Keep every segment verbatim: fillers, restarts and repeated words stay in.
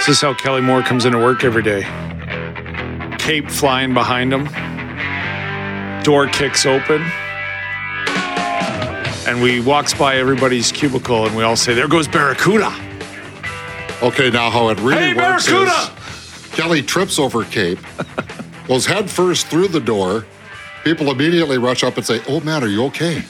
This is how Kelly Moore comes into work every day. Cape flying behind him. Door kicks open. And we walks by everybody's cubicle and we all say, there goes Barracuda. Okay, now how it really hey, works Barracuda! is Kelly trips over Cape, goes head first through the door. People immediately rush up and say, oh, man, are you okay?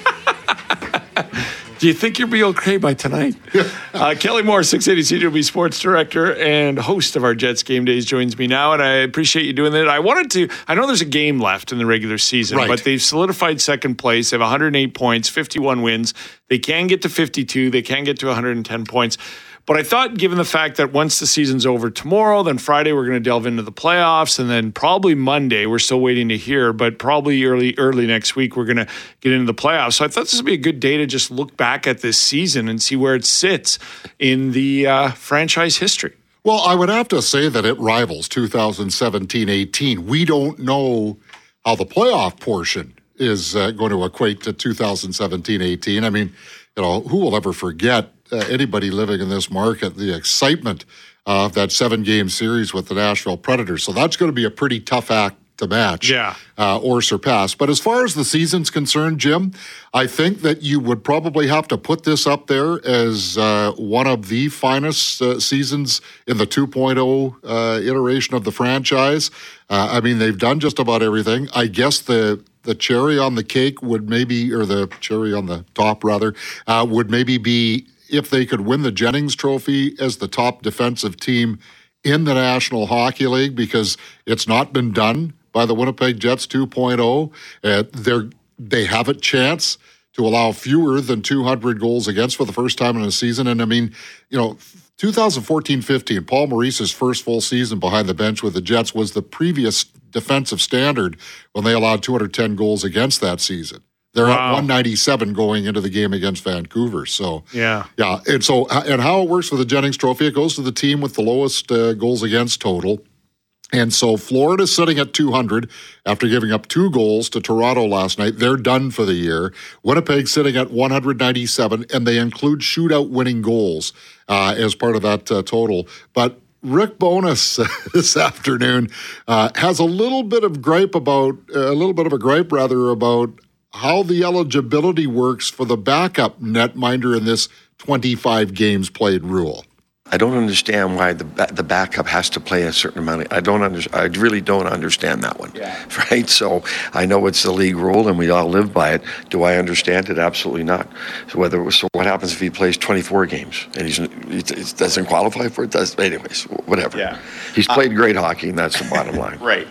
Do you think you'll be okay by tonight? uh, Kelly Moore, six eighty C W B Sports Director and host of our Jets Game Days, joins me now, and I appreciate you doing that. I wanted to, I know there's a game left in the regular season, right. but they've solidified second place. They have one hundred eight points, fifty-one wins. They can get to fifty-two. They can get to one hundred ten points. But I thought, given the fact that once the season's over tomorrow, then Friday we're going to delve into the playoffs, and then probably Monday, we're still waiting to hear, but probably early early next week we're going to get into the playoffs. So I thought this would be a good day to just look back at this season and see where it sits in the uh, franchise history. Well, I would have to say that it rivals two thousand seventeen eighteen. We don't know how the playoff portion is uh, going to equate to two thousand seventeen eighteen. I mean, you know, who will ever forget Uh, anybody living in this market, the excitement of that seven-game series with the Nashville Predators. So that's going to be a pretty tough act to match yeah. uh, or surpass. But as far as the season's concerned, Jim, I think that you would probably have to put this up there as uh, one of the finest uh, seasons in the two point oh uh, iteration of the franchise. Uh, I mean, they've done just about everything. I guess the the cherry on the cake would maybe, or the cherry on the top, rather, uh, would maybe be if they could win the Jennings Trophy as the top defensive team in the National Hockey League, because it's not been done by the Winnipeg Jets two point oh. Uh, they're, they have a chance to allow fewer than two hundred goals against for the first time in a season. And I mean, you know, twenty fourteen fifteen, Paul Maurice's first full season behind the bench with the Jets was the previous defensive standard when they allowed two hundred ten goals against that season. They're wow. at one ninety-seven going into the game against Vancouver. So, yeah. Yeah. And so, and how it works for the Jennings Trophy, it goes to the team with the lowest uh, goals against total. And so Florida's sitting at two hundred after giving up two goals to Toronto last night. They're done for the year. Winnipeg sitting at one ninety-seven, and they include shootout winning goals uh, as part of that uh, total. But Rick Bowness this afternoon uh, has a little bit of gripe about, uh, a little bit of a gripe rather about how the eligibility works for the backup netminder in this twenty-five games played rule. I don't understand why the the backup has to play a certain amount. Of, I don't under, I really don't understand that one. Yeah. Right? So I know it's the league rule and we all live by it. Do I understand it? Absolutely not. So whether it was, so what happens if he plays twenty-four games and he's he doesn't qualify for it? Does anyways, whatever. Yeah. He's played uh, great hockey, and that's the bottom line. Right.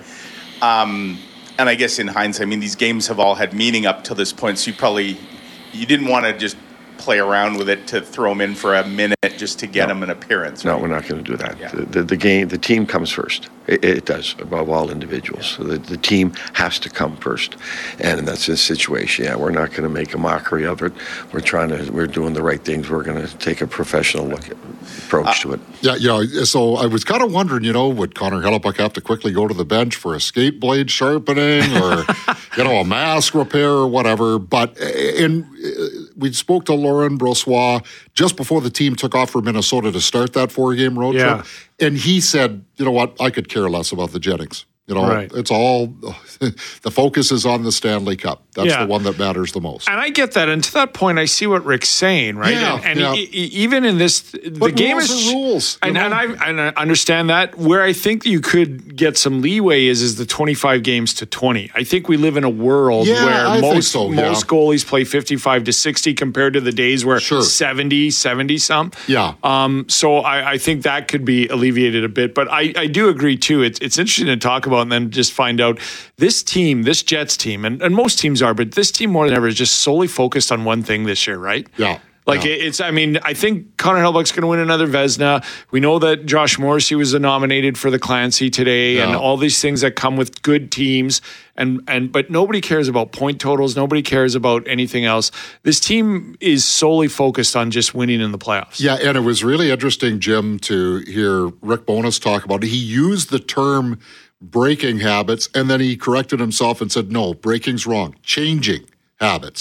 Um, and I guess in hindsight, I mean, these games have all had meaning up till this point, so you probably you didn't want to just play around with it to throw him in for a minute just to get no. him an appearance. Right? No, we're not going to do that. Yeah. The, the, the game, the team comes first. It, it does, above all individuals. Yeah. So the, the team has to come first, and that's the situation. Yeah, we're not going to make a mockery of it. We're trying to. We're doing the right things. We're going to take a professional look at, approach uh, to it. Yeah, you know, so I was kind of wondering, you know, would Connor Hellebuyck have to quickly go to the bench for a skate blade sharpening or, you know, a mask repair or whatever? But in we spoke to Laurent Brossoit just before the team took off for Minnesota to start that four-game road yeah. trip, and he said, you know what, I could care less about the Jennings. You know, right. it's all, the focus is on the Stanley Cup. That's yeah. the one that matters the most. And I get that. And to that point, I see what Rick's saying, right? Yeah, and and yeah. e- e- even in this, the but game rules is... are rules. And, and, I, and I understand that. Where I think you could get some leeway is is the twenty-five games to twenty. I think we live in a world yeah, where I most, think so, yeah. most goalies play fifty-five to sixty compared to the days where sure. seventy, seventy-some. Yeah. Um, so I, I think that could be alleviated a bit. But I, I do agree, too. It's, it's interesting to talk about and then just find out this team, this Jets team, and, and most teams are, but this team more than ever is just solely focused on one thing this year, right? Yeah. Like yeah. it's, I mean, I think Connor Hellebuyck's going to win another Vezina. We know that Josh Morrissey was nominated for the Clancy today, yeah. and all these things that come with good teams. And and but nobody cares about point totals. Nobody cares about anything else. This team is solely focused on just winning in the playoffs. Yeah, and it was really interesting, Jim, to hear Rick Bowness talk about it. He used the term breaking habits, and then he corrected himself and said, no, breaking's wrong. Changing habits.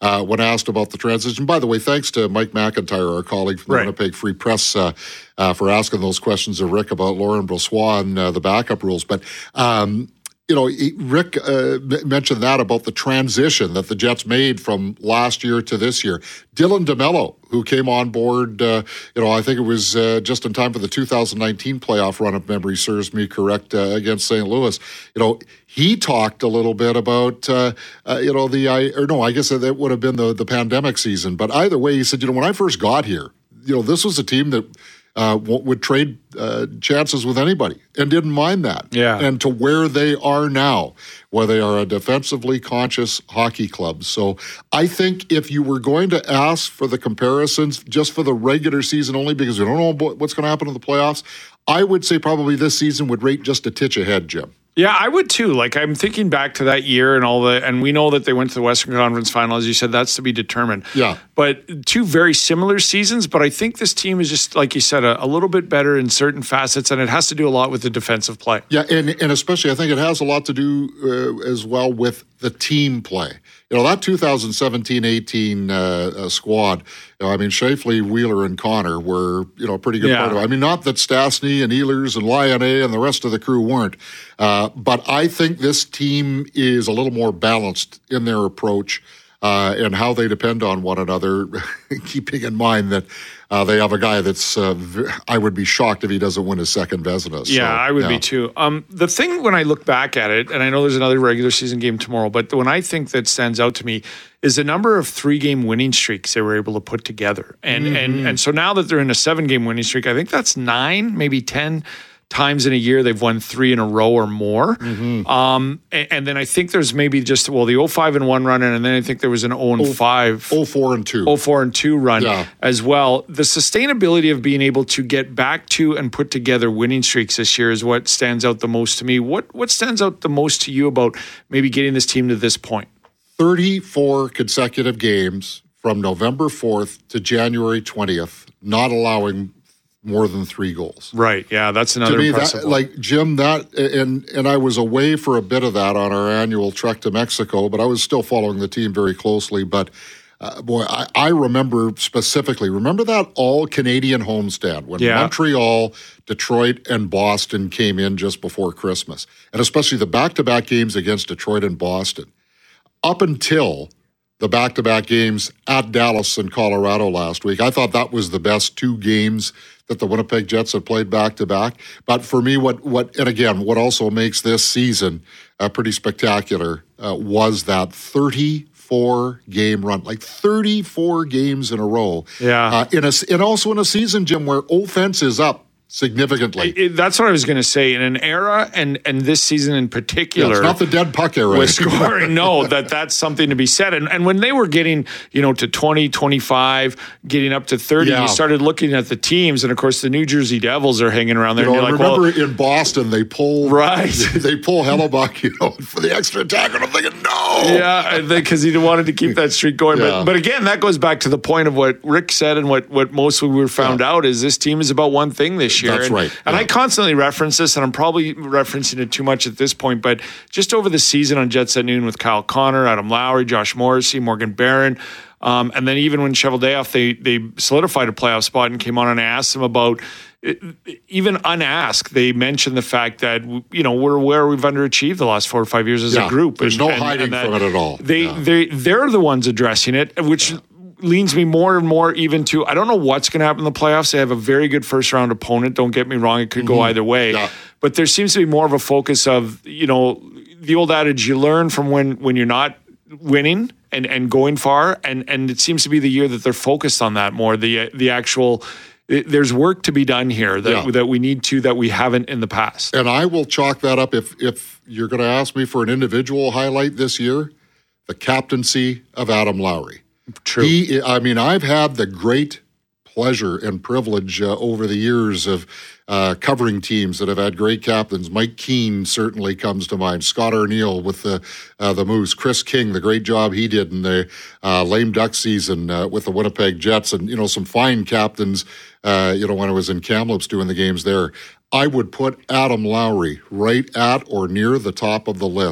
uh, when asked about the transition. By the way, thanks to Mike McIntyre, our colleague from the Right. Winnipeg Free Press, uh, uh, for asking those questions of Rick about Lauren Brossoit and uh, the backup rules. But, um, you know, he, Rick uh, m- mentioned that about the transition that the Jets made from last year to this year. Dylan DeMello, who came on board, uh, you know, I think it was uh, just in time for the two thousand nineteen playoff run, if memory serves me correct, uh, against Saint Louis. You know, he talked a little bit about, uh, uh, you know, the, I, or no, I guess that would have been the, the pandemic season. But either way, he said, you know, when I first got here, you know, this was a team that uh, would trade uh, chances with anybody and didn't mind that. Yeah. And to where they are now, where they are a defensively conscious hockey club. So I think if you were going to ask for the comparisons just for the regular season only, because we don't know what's going to happen in the playoffs, I would say probably this season would rate just a titch ahead, Jim. Yeah, I would too. Like, I'm thinking back to that year and all the, and we know that they went to the Western Conference Final, as you said. That's to be determined. Yeah. But two very similar seasons. But I think this team is just, like you said, a, a little bit better in certain facets, and it has to do a lot with the defensive play. Yeah, and and especially I think it has a lot to do uh, as well with the team play. You know, that two thousand seventeen eighteen uh, uh, squad, you know, I mean, Shafley, Wheeler, and Connor were, you know, a pretty good Yeah. part of it. I mean, not that Stastny and Ehlers and Lyon and the rest of the crew weren't, uh, but I think this team is a little more balanced in their approach uh, and how they depend on one another, keeping in mind that uh, they have a guy that's, uh, v- I would be shocked if he doesn't win his second Vezina. Yeah, So, I would yeah. be too. Um, the thing when I look back at it, and I know there's another regular season game tomorrow, but the one I think that stands out to me is the number of three-game winning streaks they were able to put together. And Mm-hmm. and and so now that they're in a seven-game winning streak, I think that's nine, maybe ten times in a year they've won three in a row or more. Mm-hmm. Um, and, and then I think there's maybe just, well, the oh five and one run, and then I think there was an oh and five. oh four and two. oh four and two run Yeah. as well. The sustainability of being able to get back to and put together winning streaks this year is what stands out the most to me. What what stands out the most to you about maybe getting this team to this point? thirty-four consecutive games from November fourth to January twentieth, not allowing more than three goals. Right. Yeah, that's another To me, impressive that, one. like Jim, that and and I was away for a bit of that on our annual trek to Mexico, but I was still following the team very closely. But uh, boy, I, I remember specifically. Remember that all Canadian homestand when Yeah. Montreal, Detroit, and Boston came in just before Christmas, and especially the back-to-back games against Detroit and Boston. Up until the back-to-back games at Dallas and Colorado last week, I thought that was the best two games that the Winnipeg Jets have played back-to-back. But for me, what what and again, what also makes this season uh, pretty spectacular uh, was that thirty-four game run, like thirty-four games in a row. Yeah. uh, in a and also in a season, Jim, where offense is up significantly. It- that's what I was going to say. In an era, and and this season in Yeah, particular, it's not the dead puck era. with scoring, no, that that's something to be said. And and when they were getting, you know, to twenty, twenty-five, getting up to thirty, Yeah. you started looking at the teams, and of course the New Jersey Devils are hanging around there. You know, and I you're like, remember well, in Boston they pull Right. they pull Hellebuck, you know, for the extra attack, and I'm thinking, no. yeah, because he wanted to keep that streak going. Yeah. But but again, that goes back to the point of what Rick said and what what mostly we were found Yeah. out is this team is about one thing this year. That's and, right. And Yeah. I constantly reference this, and I'm probably referencing it too much at this point, but just over the season on Jets at Noon with Kyle Connor, Adam Lowry, Josh Morrissey, Morgan Barron, um, and then even when Cheveldayoff, they they solidified a playoff spot and came on and I asked them about, even unasked, they mentioned the fact that, you know, we're where we've underachieved the last four or five years as Yeah. a group. There's no hiding that from it at all. They, Yeah. they, they're the ones addressing it, which leans me more and more even to, I don't know what's going to happen in the playoffs. They have a very good first round opponent. Don't get me wrong. It could go either way. Yeah. But there seems to be more of a focus of, you know, the old adage, you learn from when, when you're not winning and, and going far. And, and it seems to be the year that they're focused on that more. The, the actual, there's work to be done here that, Yeah. that we need to, that we haven't in the past. And I will chalk that up if if you're going to ask me for an individual highlight this year, the captaincy of Adam Lowry. True. He, I mean, I've had the great pleasure and privilege uh, over the years of uh, covering teams that have had great captains. Mike Keane certainly comes to mind. Scott Arneal with the uh, the Moose. Chris King, the great job he did in the uh, lame duck season uh, with the Winnipeg Jets, and you know some fine captains. Uh, you know when I was in Kamloops doing the games there, I would put Adam Lowry right at or near the top of the list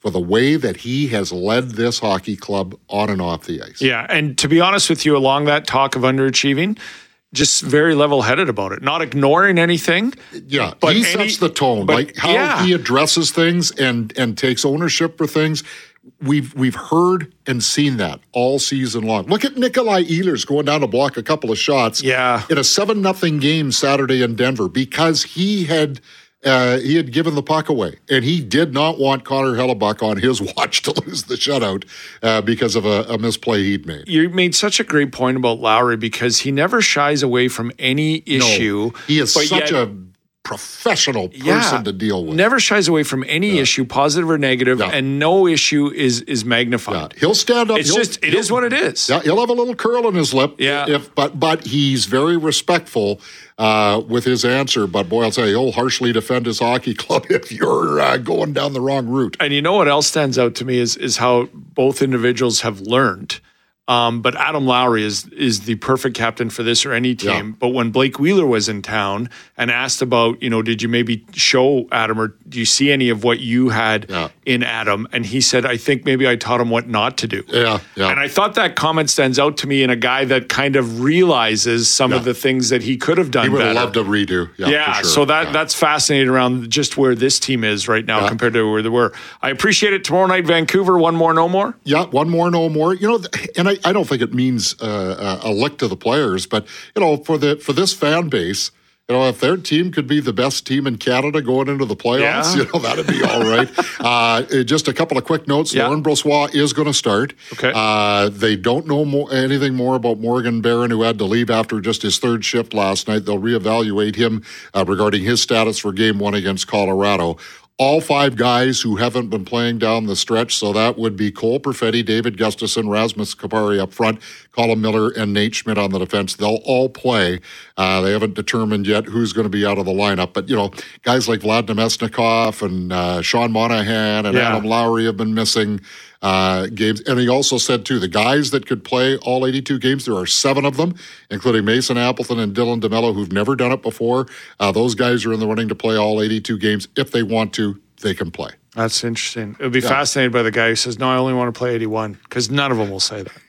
for the way that he has led this hockey club on and off the ice. Yeah, and to be honest with you, along that talk of underachieving, just very level-headed about it, not ignoring anything. Yeah, but he any, sets the tone, but, like how yeah. he addresses things and and takes ownership for things. We've we've heard and seen that all season long. Look at Nikolai Ehlers going down to block a couple of shots yeah. in a seven nothing game Saturday in Denver because he had uh, he had given the puck away, and he did not want Connor Hellebuck on his watch to lose the shutout uh, because of a, a misplay he'd made. You made such a great point about Lowry because he never shies away from any issue. No, he is such yet, a professional person yeah, to deal with. Never shies away from any yeah. issue, positive or negative, yeah. and no issue is is magnified. Yeah. He'll stand up. It's he'll, just it is what it is. Yeah, he'll have a little curl in his lip. Yeah. If but but he's very respectful uh, with his answer. But boy, I'll say he'll harshly defend his hockey club if you're uh, going down the wrong route. And you know what else stands out to me is is how both individuals have learned. Um, but Adam Lowry is is the perfect captain for this or any team. Yeah. But when Blake Wheeler was in town and asked about, you know, did you maybe show Adam or do you see any of what you had yeah. in Adam? And he said, I think maybe I taught him what not to do. Yeah, yeah. And I thought that comment stands out to me in a guy that kind of realizes some yeah. of the things that he could have done He would better. have loved a redo. Yeah, yeah for sure. so that yeah. that's fascinating around just where this team is right now yeah. compared to where they were. I appreciate it. Tomorrow night, Vancouver, one more, no more? Yeah, one more, no more. You know, and I, I don't think it means uh, a lick to the players, but, you know, for the for this fan base, you know, if their team could be the best team in Canada going into the playoffs, yeah. you know, that'd be all right. uh, just a couple of quick notes. Yeah. Lauren Brossoit is going to start. Okay. Uh, they don't know more, anything more about Morgan Barron, who had to leave after just his third shift last night. They'll reevaluate him uh, regarding his status for game one against Colorado. All five guys who haven't been playing down the stretch, so that would be Cole Perfetti, David Gustafson, Rasmus Kapari up front, Colin Miller, and Nate Schmidt on the defense. They'll all play. Uh, they haven't determined yet who's going to be out of the lineup. But, you know, guys like Vlad Nemesnikov and uh, Sean Monahan and yeah. Adam Lowry have been missing uh, games. And he also said, too, the guys that could play all eighty-two games, there are seven of them, including Mason Appleton and Dylan DeMello, who've never done it before. Uh, those guys are in the running to play all eighty-two games. If they want to, they can play. That's interesting. It would be Yeah. fascinated by the guy who says, no, I only want to play eighty-one, because none of them will say that.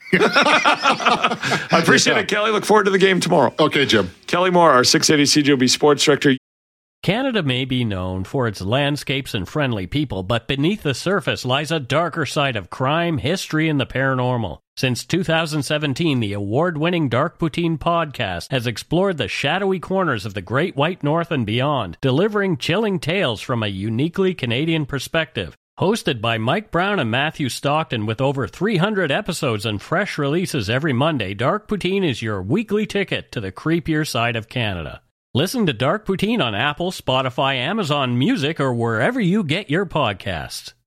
I appreciate Yeah. it, Kelly. Look forward to the game tomorrow. Okay, Jim. Kelly Moore, our six eighty C J O B Sports Director. Canada may be known for its landscapes and friendly people, but beneath the surface lies a darker side of crime, history, and the paranormal. Since two thousand seventeen, the award-winning Dark Poutine podcast has explored the shadowy corners of the Great White North and beyond, delivering chilling tales from a uniquely Canadian perspective. Hosted by Mike Brown and Matthew Stockton with over three hundred episodes and fresh releases every Monday, Dark Poutine is your weekly ticket to the creepier side of Canada. Listen to Dark Poutine on Apple, Spotify, Amazon Music, or wherever you get your podcasts.